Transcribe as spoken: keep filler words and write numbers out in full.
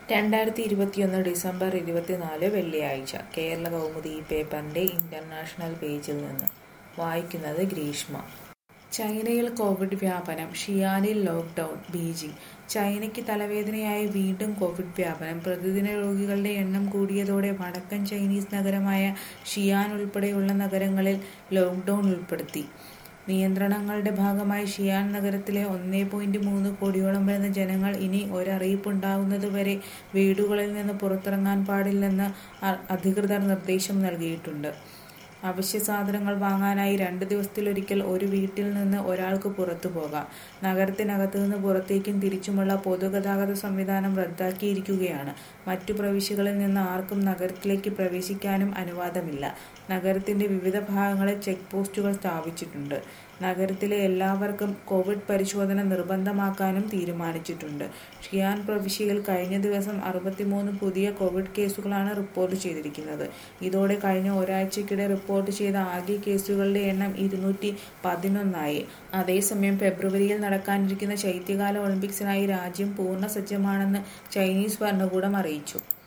രണ്ടായിരത്തി ഇരുപത്തിയൊന്ന് ഡിസംബർ ഇരുപത്തിനാല് വെള്ളിയാഴ്ച കേരള കൗമുദി ഈ പേപ്പറിന്റെ ഇന്റർനാഷണൽ പേജിൽ നിന്ന് വായിക്കുന്നത് ഗ്രീഷ്മ. ചൈനയിൽ കോവിഡ് വ്യാപനം, ഷിയാനിൽ ലോക്ക്ഡൌൺ. ബീജിംഗ്. ചൈനയ്ക്ക് തലവേദനയായി വീണ്ടും കോവിഡ് വ്യാപനം. പ്രതിദിന രോഗികളുടെ എണ്ണം കൂടിയതോടെ വടക്കൻ ചൈനീസ് നഗരമായ ഷിയാൻ ഉൾപ്പെടെയുള്ള നഗരങ്ങളിൽ ലോക്ക്ഡൌൺ ഉൾപ്പെടുത്തി. നിയന്ത്രണങ്ങളുടെ ഭാഗമായി ഷിയാൻ നഗരത്തിലെ ഒന്നേ പോയിന്റ് മൂന്ന് കോടിയോളം വരുന്ന ജനങ്ങൾ ഇനി ഒരറിയിപ്പുണ്ടാകുന്നതുവരെ വീടുകളിൽ നിന്ന് പുറത്തിറങ്ങാൻ പാടില്ലെന്ന് അധികൃതർ നിർദ്ദേശം നൽകിയിട്ടുണ്ട്. അവശ്യ സാധനങ്ങൾ വാങ്ങാനായി രണ്ട് ദിവസത്തിലൊരിക്കൽ ഒരു വീട്ടിൽ നിന്ന് ഒരാൾക്ക് പുറത്തു പോകാം. നഗരത്തിനകത്ത് നിന്ന് പുറത്തേക്കും തിരിച്ചുമുള്ള പൊതുഗതാഗത സംവിധാനം റദ്ദാക്കിയിരിക്കുകയാണ്. മറ്റു പ്രവിശ്യകളിൽ നിന്ന് ആർക്കും നഗരത്തിലേക്ക് പ്രവേശിക്കാനും അനുവാദമില്ല. നഗരത്തിന്റെ വിവിധ ഭാഗങ്ങളിൽ ചെക്ക് പോസ്റ്റുകൾ സ്ഥാപിച്ചിട്ടുണ്ട്. നഗരത്തിലെ എല്ലാവർക്കും കോവിഡ് പരിശോധന നിർബന്ധമാക്കാനും തീരുമാനിച്ചിട്ടുണ്ട്. ഷിയാൻ പ്രവിശ്യയിൽ കഴിഞ്ഞ ദിവസം അറുപത്തിമൂന്ന് പുതിയ കോവിഡ് കേസുകളാണ് റിപ്പോർട്ട് ചെയ്തിരിക്കുന്നത്. ഇതോടെ കഴിഞ്ഞ ഒരാഴ്ചക്കിടെ റിപ്പോർട്ട് ചെയ്ത ആകെ കേസുകളുടെ എണ്ണം ഇരുന്നൂറ്റി പതിനൊന്നായി. അതേസമയം ഫെബ്രുവരിയിൽ നടക്കാനിരിക്കുന്ന ശൈത്യകാല ഒളിമ്പിക്സിനായി രാജ്യം പൂർണ്ണ സജ്ജമാണെന്ന് ചൈനീസ് ഭരണകൂടം അറിയിച്ചു.